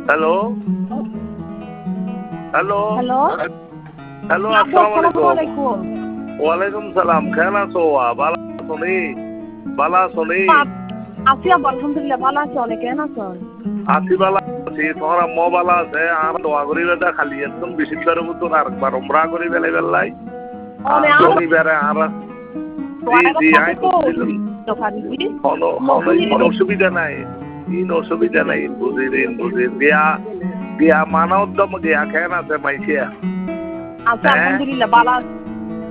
Hello hello hello hello, আসসালামু আলাইকুম। ওয়ালাইকুম সালাম। কেমন আছো? ভালো আছো নি? ভালো আছো নি? আছি আব্বা, আলহামদুলিল্লাহ ভালো আছি। অনেক কেন আছো? আছি ভালো আছি। তোমার আম্মা ভালো আছে? আর দোয়া করি বেটা খালি একদম বেশি করে মতন আরেকবার উমরা করি বেলাই বেলাই। আর শনিবারে আর জি জি আই বুঝছিলাম। কোনো অসুবিধা নাই, ইন অসুবিধা নাই, বুঝির গিয়া গিয়া মানা উদ্যম গিয়া কেন আছে মাইছিয়া? আলহামদুলিল্লাহ ভালো